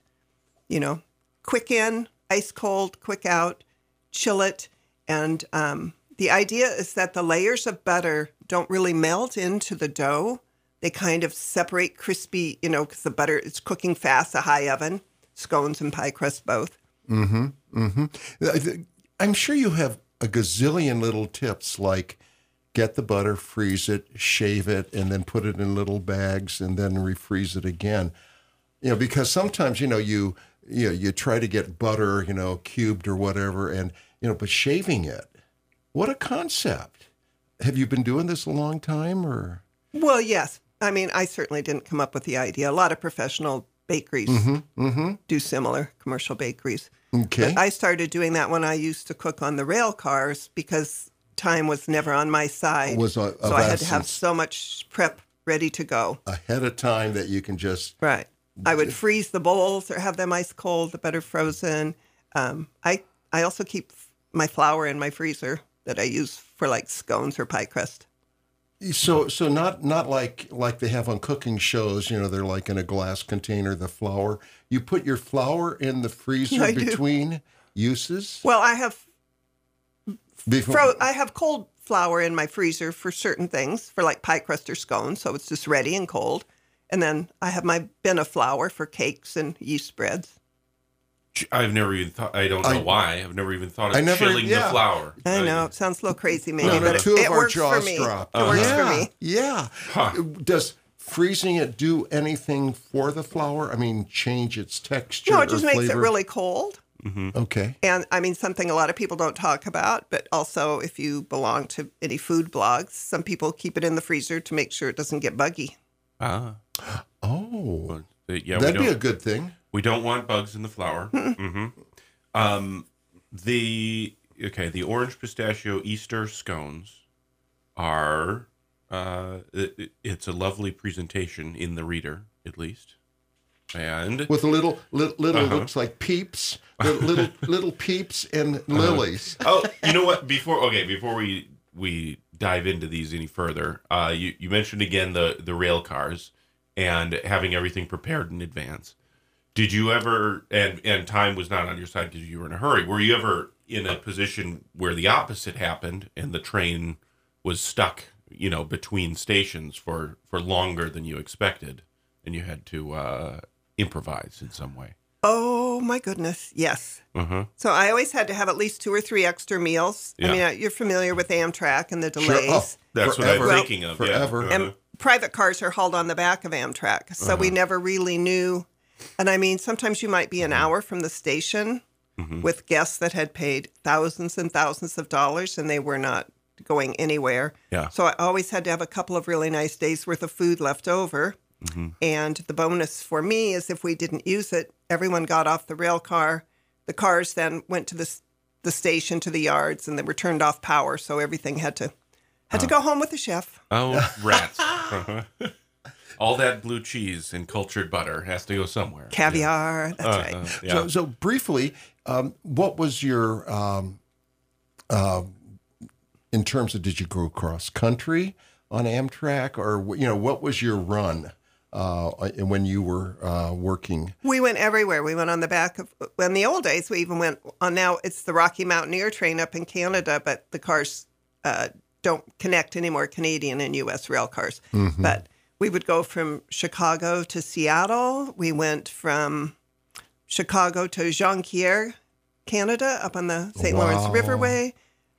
Quick in, ice cold, quick out, chill it. And the idea is that the layers of butter don't really melt into the dough. They kind of separate crispy, because the butter is cooking fast, a high oven, scones and pie crust both. I'm sure you have a gazillion little tips like get the butter, freeze it, shave it, and then put it in little bags and then refreeze it again. Because sometimes, you try to get butter, cubed or whatever, and, but shaving it, what a concept. Have you been doing this a long time or? Well, yes. I mean, I certainly didn't come up with the idea. A lot of professional bakeries do similar, commercial bakeries. Okay. But I started doing that when I used to cook on the rail cars because time was never on my side. So I had to have so much prep ready to go. Ahead of time that you can just... Right. I would freeze the bowls or have them ice cold, the butter frozen. I also keep my flour in my freezer that I use for like scones or pie crust. So not like they have on cooking shows, they're like in a glass container, the flour. You put your flour in the freezer between uses? Well, I have cold flour in my freezer for certain things, for like pie crust or scones, so it's just ready and cold. And then I have my bin of flour for cakes and yeast spreads. I've never even thought, I don't know why, I've never even thought of chilling the flour. I know, it sounds a little crazy maybe, but it works for me. Dropped. It works for me. Yeah. Huh. Does freezing it do anything for the flour? I mean, change its texture? No, it just makes flavor? it really cold. Okay. And I mean, something a lot of people don't talk about, but also if you belong to any food blogs, some people keep it in the freezer to make sure it doesn't get buggy. Oh. Well, that'd be a good thing. We don't want bugs in the flour. The orange pistachio Easter scones are it's a lovely presentation in the reader, at least, and with a little looks like peeps, little peeps and lilies. Oh, you know what? Before we dive into these any further, you mentioned again the rail cars and having everything prepared in advance. Did you ever, and time was not on your side because you were in a hurry, were you ever in a position where the opposite happened and the train was stuck, between stations for longer than you expected and you had to improvise in some way? Oh, my goodness, yes. So I always had to have at least 2 or 3 extra meals. Yeah. I mean, you're familiar with Amtrak and the delays. Sure. Oh, that's forever. What I'm thinking of. Forever. Yeah. And private cars are hauled on the back of Amtrak, so we never really knew. And I mean, sometimes you might be an hour from the station with guests that had paid thousands and thousands of dollars and they were not going anywhere. Yeah. So I always had to have a couple of really nice days worth of food left over. And the bonus for me is if we didn't use it, everyone got off the rail car. The cars then went to the station, to the yards, and they were turned off power. So everything had to go home with the chef. Oh, rats. All that blue cheese and cultured butter has to go somewhere. Caviar, that's right. Yeah. So briefly, what was your, in terms of, did you go cross country on Amtrak or, what was your run when you were working? We went everywhere. We went on the back of, in the old days, we even went on, now it's the Rocky Mountaineer train up in Canada, but the cars don't connect anymore, Canadian and U.S. rail cars. Mm-hmm. But we would go from Chicago to Seattle. We went from Chicago to Jonquière, Canada, up on the St. Lawrence Riverway.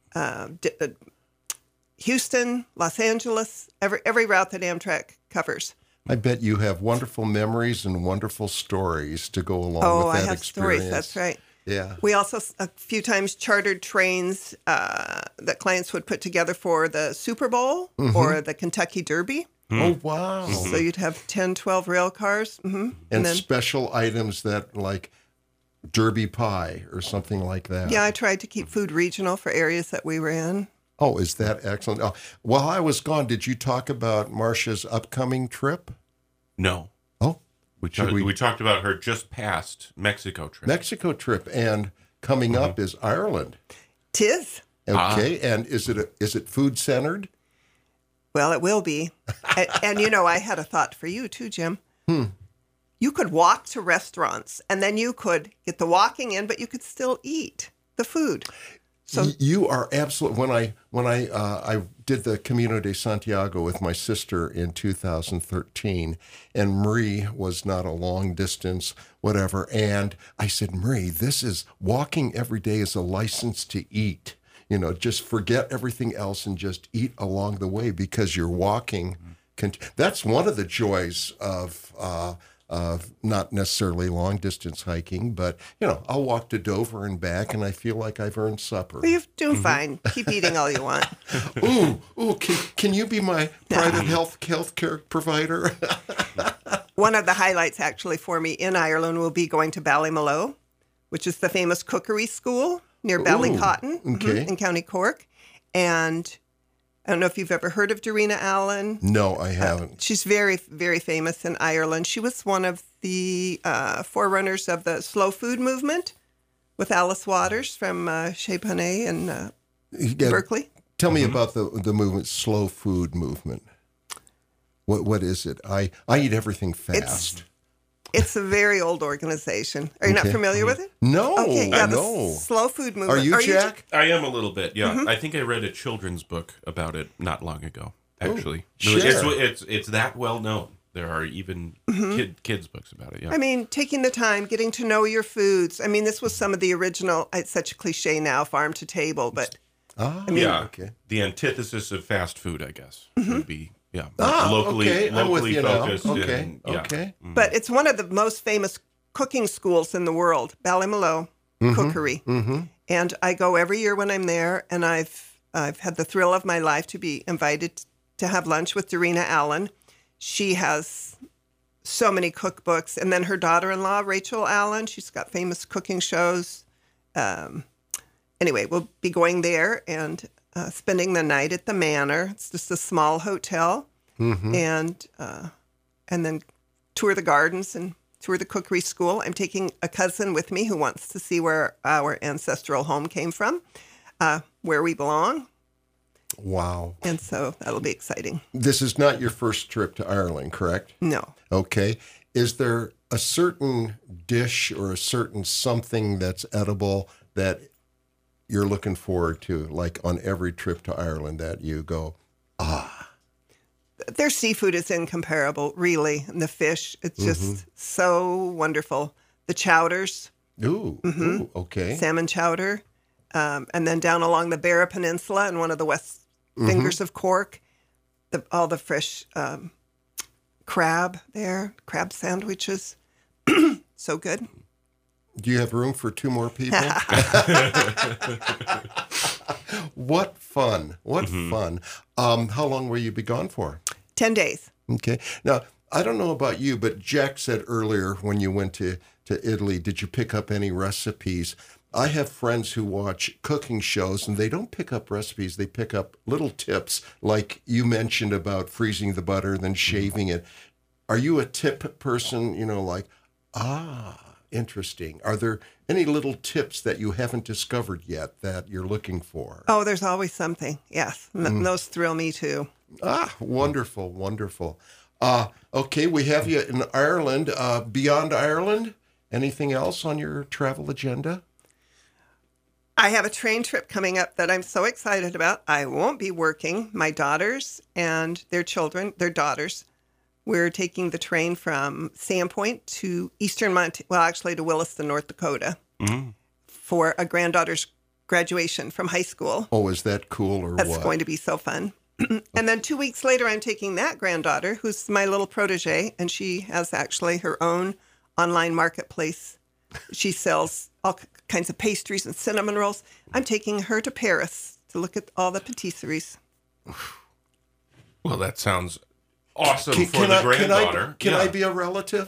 Houston, Los Angeles, every route that Amtrak covers. I bet you have wonderful memories and wonderful stories to go along with that experience. Oh, I have stories, that's right. Yeah. We also a few times chartered trains that clients would put together for the Super Bowl or the Kentucky Derby. Oh, wow. So you'd have 10, 12 rail cars. Mm-hmm. And then special items that like Derby pie or something like that. Yeah, I tried to keep food regional for areas that we were in. Oh, is that excellent? Oh, while I was gone, did you talk about Marcia's upcoming trip? No. Oh. We talked about her just past Mexico trip. Mexico trip. And coming up is Ireland. 'Tis. Okay. And is it food-centered? Well, it will be. and you know, I had a thought for you too, Jim. You could walk to restaurants, and then you could get the walking in, but you could still eat the food. So you are absolutely. When I did the Camino de Santiago with my sister in 2013, and Marie was not a long distance, whatever. And I said, Marie, this is walking every day is a license to eat. You know, just forget everything else and just eat along the way because you're walking. That's one of the joys of not necessarily long distance hiking, but you know, I'll walk to Dover and back, and I feel like I've earned supper. Well, you're doing fine. Keep eating all you want. Ooh! Can you be my private health care provider? One of the highlights, actually, for me in Ireland will be going to Ballymaloe, which is the famous cookery school near Ballycotton in County Cork, and I don't know if you've ever heard of Darina Allen. No, I haven't. She's very, very famous in Ireland. She was one of the forerunners of the slow food movement with Alice Waters from Chez Panay in Berkeley. Tell me about the movement, slow food movement. What is it? I eat everything fast. It's a very old organization. Are you not familiar with it? No. Okay, yeah, no. The slow food movement. Are you, Jack? I am a little bit, yeah. I think I read a children's book about it not long ago, actually. Share. It's that well known. There are even kids' books about it, yeah. I mean, taking the time, getting to know your foods. I mean, this was some of the original, it's such a cliche now, farm to table, but... The antithesis of fast food, I guess, would be... Yeah, locally focused. Okay. But it's one of the most famous cooking schools in the world, Ballymaloe Cookery. And I go every year when I'm there, and I've had the thrill of my life to be invited to have lunch with Darina Allen. She has so many cookbooks, and then her daughter-in-law, Rachel Allen, she's got famous cooking shows. Anyway, we'll be going there and spending the night at the Manor. It's just a small hotel, and then tour the gardens and tour the cookery school. I'm taking a cousin with me who wants to see where our ancestral home came from, where we belong. Wow. And so that'll be exciting. This is not your first trip to Ireland, correct? No. Okay. Is there a certain dish or a certain something that's edible that you're looking forward to, like on every trip to Ireland, that you go, Their seafood is incomparable, really. And the fish, it's just so wonderful. The chowders. Ooh, okay. Salmon chowder. And then down along the Beara Peninsula and one of the west fingers of Cork, all the fresh crab there, crab sandwiches. So good. Do you have room for 2 more people? What fun. What fun. How long will you be gone for? 10 days. Okay. Now, I don't know about you, but Jack said earlier when you went to Italy, did you pick up any recipes? I have friends who watch cooking shows, and they don't pick up recipes. They pick up little tips, like you mentioned about freezing the butter, then shaving it. Are you a tip person, like, interesting. Are there any little tips that you haven't discovered yet that you're looking for? Oh, there's always something. Yes. Those thrill me too. Wonderful, wonderful. Okay, we have you in Ireland. Beyond Ireland, anything else on your travel agenda? I have a train trip coming up that I'm so excited about. I won't be working. My daughters and their children, their daughters, we're taking the train from Sandpoint to eastern Montana, well, actually to Williston, North Dakota, for a granddaughter's graduation from high school. Oh, is that cool or That's what? That's going to be so fun. And then 2 weeks later, I'm taking that granddaughter, who's my little protege, and she has actually her own online marketplace. She sells all kinds of pastries and cinnamon rolls. I'm taking her to Paris to look at all the patisseries. Well, that sounds awesome for the granddaughter. Can I be a relative?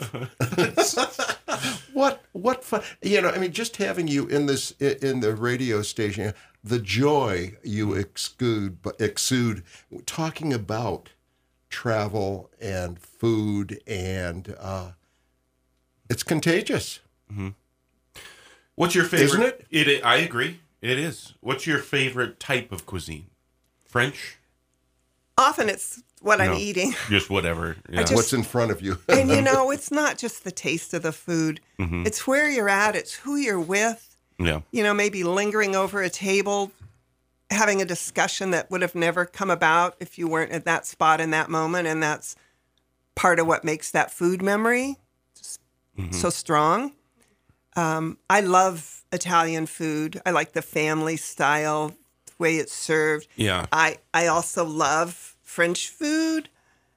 What fun! I mean, just having you in the radio station, the joy you exude talking about travel and food, and it's contagious. Mm-hmm. What's your favorite? Isn't it? I agree. It is. What's your favorite type of cuisine? French? Often it's what I'm eating. Just whatever. Yeah. What's in front of you. And it's not just the taste of the food. Mm-hmm. It's where you're at. It's who you're with. Yeah. Maybe lingering over a table, having a discussion that would have never come about if you weren't at that spot in that moment. And that's part of what makes that food memory so strong. I love Italian food. I like the family style, the way it's served. Yeah. I also love French food.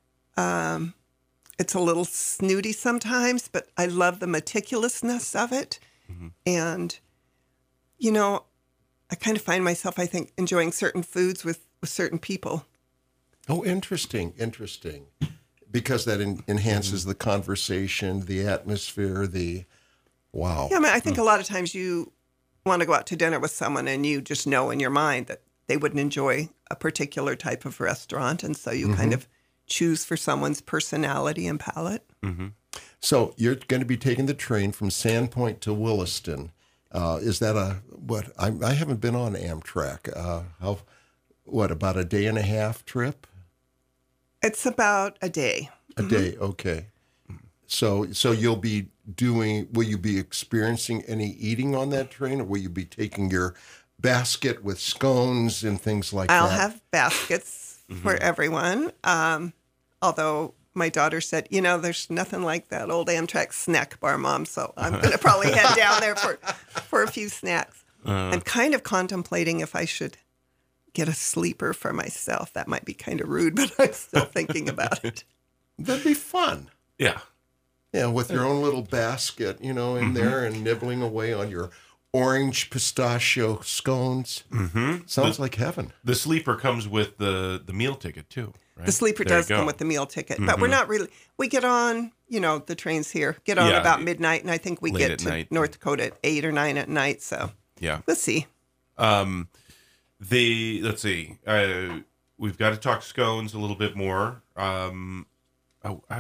It's a little snooty sometimes, but I love the meticulousness of it. Mm-hmm. And, I kind of find myself, I think, enjoying certain foods with certain people. Oh, interesting. Because that enhances the conversation, the atmosphere, wow. Yeah, I think a lot of times you want to go out to dinner with someone and you just know in your mind that they wouldn't enjoy a particular type of restaurant. And so you kind of choose for someone's personality and palate. Mm-hmm. So you're going to be taking the train from Sandpoint to Williston. Is that I haven't been on Amtrak. About a day and a half trip? It's about a day. A day, okay. So will you be experiencing any eating on that train, or will you be taking your basket with scones and things like that? I'll have baskets for everyone. Although my daughter said, there's nothing like that old Amtrak snack bar, Mom. So I'm going to probably head down there for a few snacks. I'm kind of contemplating if I should get a sleeper for myself. That might be kind of rude, but I'm still thinking about it. That'd be fun. Yeah. Yeah, with your own little basket, in there and nibbling away on your orange pistachio scones. Mm-hmm. Sounds like heaven. The sleeper comes with the meal ticket, too, right? The sleeper does come with the meal ticket. But we're not really... We get on, the trains here, get on about midnight, and I think we get to North Dakota at 8 or 9 at night, so... Yeah. We'll see. Let's see. We've got to talk scones a little bit more. I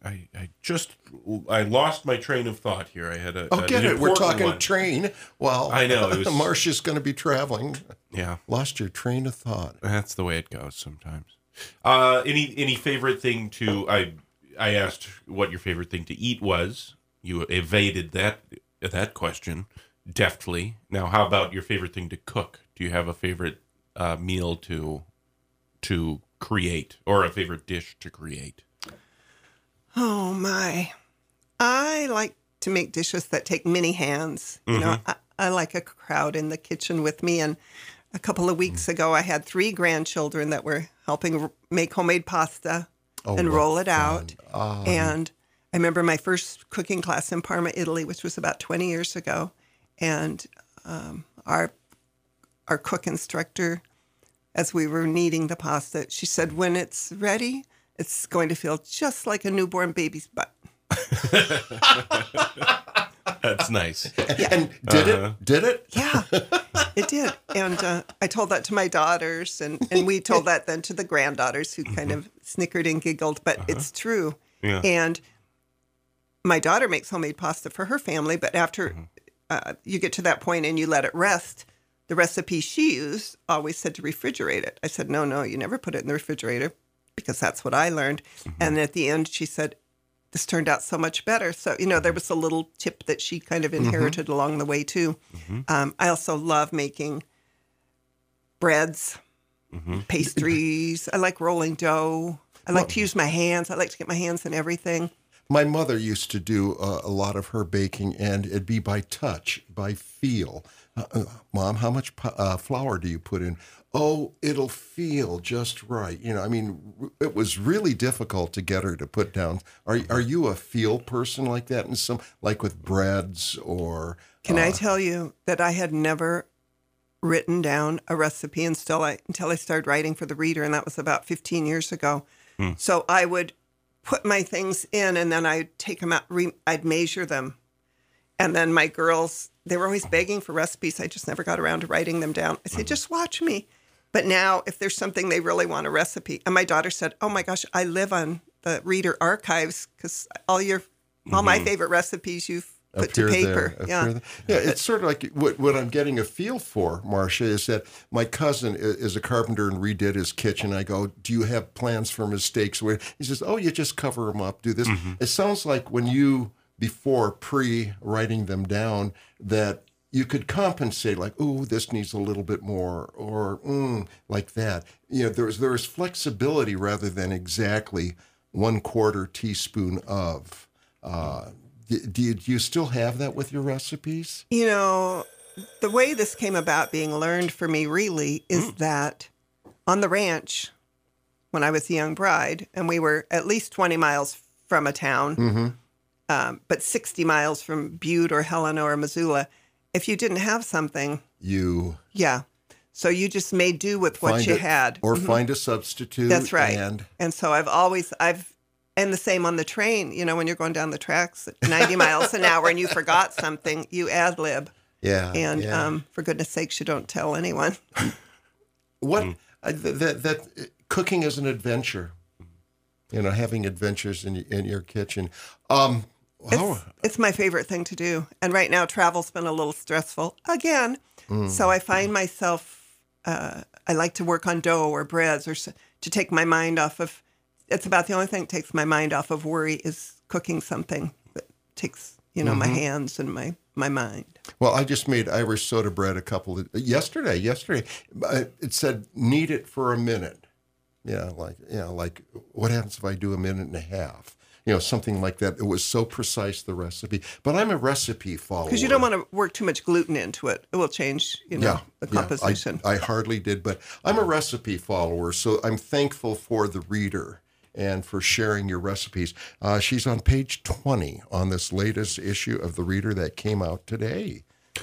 lost my train of thought here. I had get it. We're talking train. Well, I know. Marcia's going to be traveling. Yeah. Lost your train of thought. That's the way it goes sometimes. Any favorite thing to? I asked what your favorite thing to eat was. You evaded that question deftly. Now, how about your favorite thing to cook? Do you have a favorite meal to create, or a favorite dish to create? Oh, my. I like to make dishes that take many hands. I like a crowd in the kitchen with me. And a couple of weeks ago, I had 3 grandchildren that were helping make homemade pasta and roll it out. And I remember my first cooking class in Parma, Italy, which was about 20 years ago. And our cook instructor, as we were kneading the pasta, she said, when it's ready, it's going to feel just like a newborn baby's butt. That's nice. Yeah. And did it? Yeah, it did. And I told that to my daughters, and we told that then to the granddaughters, who kind of snickered and giggled, but it's true. Yeah. And my daughter makes homemade pasta for her family, but after you get to that point and you let it rest, the recipe she used always said to refrigerate it. I said, no, you never put it in the refrigerator. because that's what I learned. And at the end, she said, this turned out so much better. So, there was a little tip that she kind of inherited along the way, too. I also love making breads, pastries. I like rolling dough. I like to use my hands. I like to get my hands in everything. My mother used to do a lot of her baking, and it'd be by touch, by feel. Mom, how much flour do you put in? Oh, it'll feel just right. It was really difficult to get her to put down. Are you a feel person like that? And like with breads or? Can I tell you that I had never written down a recipe until I started writing for the Reader, and that was about 15 years ago. So I would put my things in, and then I'd take them out. I'd measure them, and then my girls, they were always begging for recipes. I just never got around to writing them down. I said, just watch me. But now, if there's something they really want a recipe, and my daughter said, "Oh my gosh, I live on the Reader archives because all my favorite recipes you've put to paper." Yeah, it's sort of like what I'm getting a feel for, Marcia, is that my cousin is a carpenter and redid his kitchen. I go, "Do you have plans for mistakes?" Where he says, "Oh, you just cover them up, do this." It sounds like when you, before pre-writing them down, that you could compensate, like, "Oh, this needs a little bit more," or like that. There was flexibility rather than exactly 1/4 teaspoon of. Do you still have that with your recipes? The way this came about being learned for me really is that on the ranch, when I was a young bride, and we were at least 20 miles from a town, but 60 miles from Butte or Helena or Missoula, if you didn't have something, so you just made do with what you had. Or find a substitute. That's right. And so and the same on the train, when you're going down the tracks at 90 miles an hour and you forgot something, you ad lib. Yeah. And for goodness sakes, you don't tell anyone. That cooking is an adventure. Having adventures in your kitchen. It's my favorite thing to do. And right now, travel's been a little stressful again. So I find myself, I like to work on dough or breads or to take my mind off of. It's about the only thing that takes my mind off of worry is cooking something that takes, my hands and my mind. Well, I just made Irish soda bread yesterday. It said, knead it for a minute. Like what happens if I do a minute and a half? Something like that. It was so precise, the recipe. But I'm a recipe follower. Because you don't want to work too much gluten into it. It will change, the composition. I hardly did, but I'm a recipe follower, so I'm thankful for the Reader and for sharing your recipes. She's on page 20 on this latest issue of the Reader that came out today.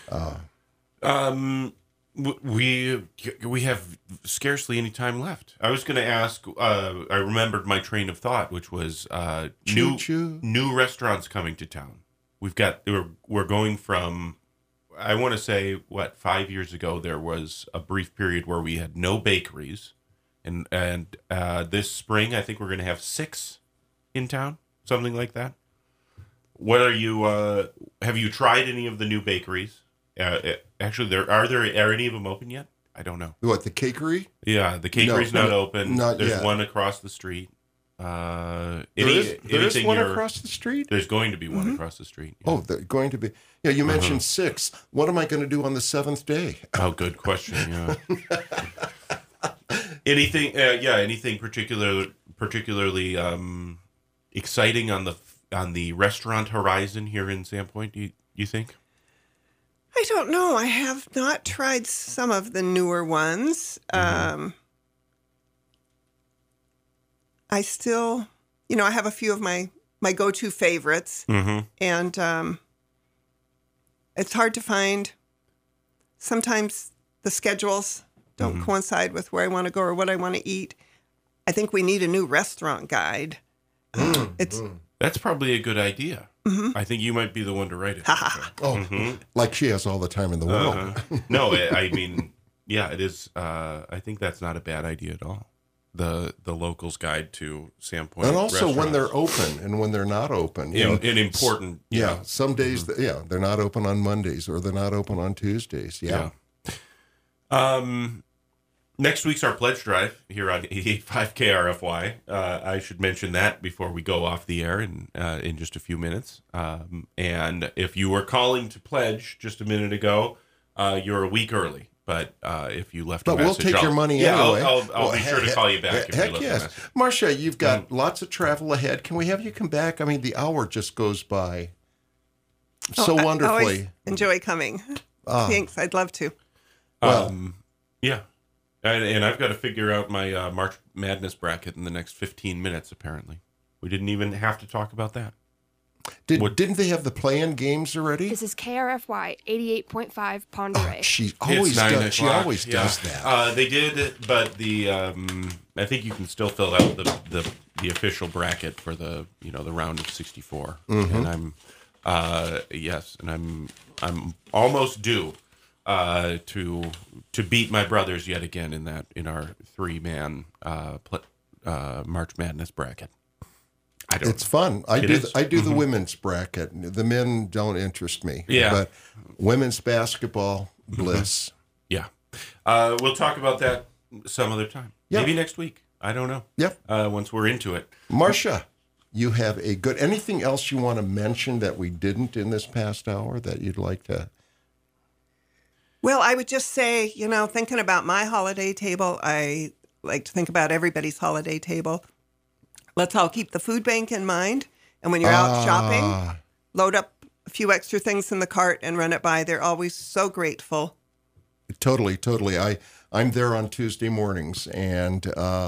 We have scarcely any time left. I was going to ask. I remembered my train of thought, which was new restaurants coming to town. We're going from. I want to say 5 years ago there was a brief period where we had no bakeries, and this spring I think we're going to have 6 in town, something like that. What are you? Have you tried any of the new bakeries? Actually, are any of them open yet? I don't know. What, the cakery? Yeah, the cakery's not open. There's yet. One across the street. There is one across the street? There's going to be one across the street. Yeah. Oh, there's going to be. Yeah, you mentioned 6. What am I going to do on the 7th day? Oh, good question. Yeah. Anything? Anything particularly exciting on the restaurant horizon here in Sandpoint? You think? I don't know. I have not tried some of the newer ones. I still, I have a few of my go-to favorites. And it's hard to find. Sometimes the schedules don't coincide with where I want to go or what I want to eat. I think we need a new restaurant guide. That's probably a good idea. I think you might be the one to write it. Like she has all the time in the world. No, I mean, yeah, it is. I think that's not a bad idea at all. The locals guide to Sandpoint, and also when they're open and when they're not open. An important. Some days, they're not open on Mondays or they're not open on Tuesdays. Yeah. Next week's our pledge drive here on 88.5 KRFY. I should mention that before we go off the air in just a few minutes. And if you were calling to pledge just a minute ago, you're a week early. But if you left a message... But we'll take your money anyway. I'll be sure to call you back if you left a message. Marcia, you've got lots of travel ahead. Can we have you come back? I mean, the hour just goes by so wonderfully. I always enjoy coming. Thanks. I'd love to. Well, yeah. And I've got to figure out my March Madness bracket in the next 15 minutes, apparently. We didn't even have to talk about that. Didn't they have the play-in games already? This is KRFY 88.5 Ponderay. She always does. She always does that. They did, but I think you can still fill out the official bracket for the round of 64. And I'm almost due to beat my brothers yet again in our 3-man March Madness bracket. It's fun. I do the women's bracket. The men don't interest me. Yeah. But women's basketball, bliss. Yeah. We'll talk about that some other time. Yeah. Maybe next week. I don't know. Yep. Once we're into it. Marcia, you have anything else you want to mention that we didn't in this past hour that you'd like to? Well, I would just say, thinking about my holiday table, I like to think about everybody's holiday table. Let's all keep the food bank in mind. And when you're out shopping, load up a few extra things in the cart and run it by. They're always so grateful. Totally. I'm there on Tuesday mornings, and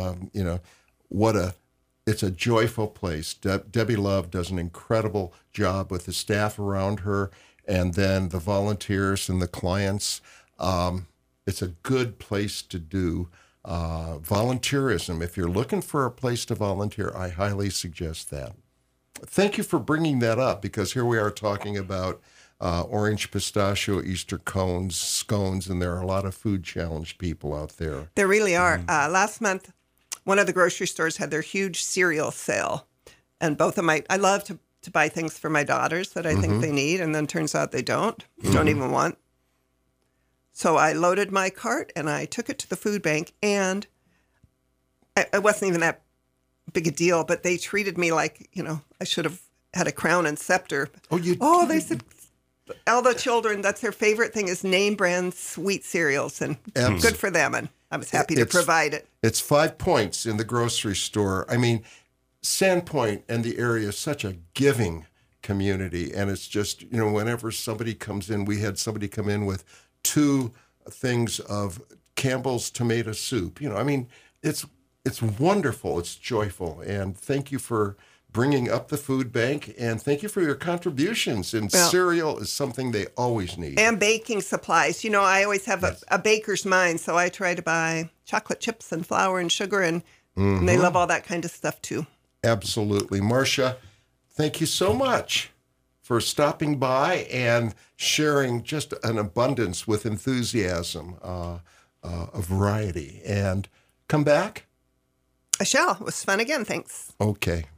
it's a joyful place. Debbie Love does an incredible job with the staff around her, and then the volunteers and the clients. It's a good place to do volunteerism. If you're looking for a place to volunteer, I highly suggest that. Thank you for bringing that up, because here we are talking about orange pistachio Easter scones, and there are a lot of food challenge people out there. There really are. Last month, one of the grocery stores had their huge cereal sale, and I love to buy things for my daughters that I think they need, and then turns out they don't even want. So I loaded my cart and I took it to the food bank, and it wasn't even that big a deal, but they treated me like, I should have had a crown and scepter. They said all the children, that's their favorite thing is name brand sweet cereals, and good for them. And I was happy to provide it. It's 5 points in the grocery store. I mean, Sandpoint and the area is such a giving community. And it's just, whenever somebody comes in, we had somebody come in with 2 things of Campbell's tomato soup. It's wonderful. It's joyful. And thank you for bringing up the food bank, and thank you for your contributions. And cereal is something they always need. And baking supplies. I always have a baker's mind, so I try to buy chocolate chips and flour and sugar, and they love all that kind of stuff too. Absolutely. Marcia, thank you so much for stopping by and sharing just an abundance with enthusiasm, a variety. And come back? I shall. It was fun again. Thanks. Okay.